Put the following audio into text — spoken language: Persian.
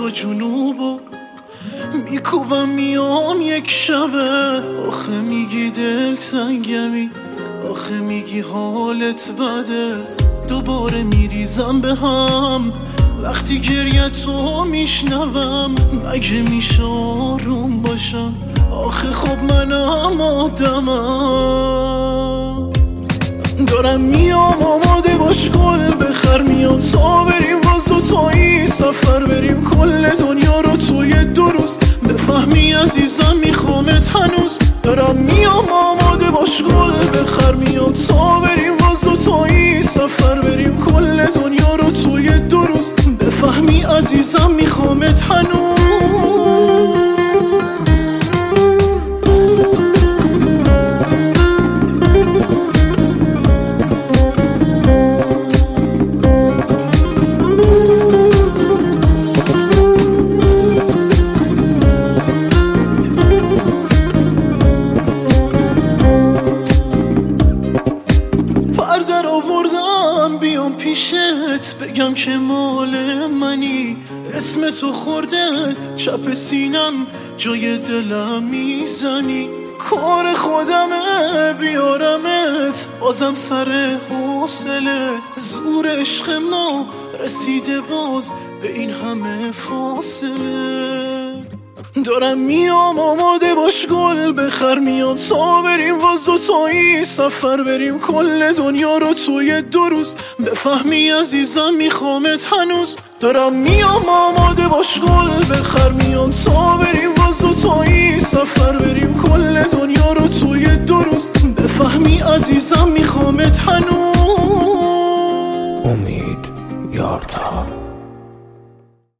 تا جنوبو میکوبم میام یک شبه. آخه میگی دل تنگمی، آخه میگی حالت بده. دوباره میریزم به هم وقتی گریه تو میشنوم. مگه میشه آروم باشم؟ آخه خب منم آدمم. دارم میام آماده باش گل بخر، میام تا بریم باز دوتایی سفر بریم کل دنیا رو توی 2 روز. بفهمی عزیزم میخوامت هنوز. دارم میام آماده باش گل بخر، میام تا بریم باز دوتایی سفر بریم کل دنیا رو توی 2 روز. بفهمی عزیزم میخوامت هنوز. در آوردم بیام پیشت بگم که مال منی. اسم تو خورده چپ سینم جای دلم میزنی. کار خودمه بیارمت بازم سر حوصله. زور عشق ما رسیده باز به این همه فاصله. دارم میام آماده باش گل بخر، میام تا بریم باز دوتایی سفر بریم کل دنیا رو توی 2 روز. بفهمی عزیزم میخوامت هنوز. دارم میام آماده باش گل بخر، میام تا بریم باز دوتایی سفر بریم کل دنیا رو توی 2 روز. بفهمی عزیزم میخوامت هنوز. امید یارتا.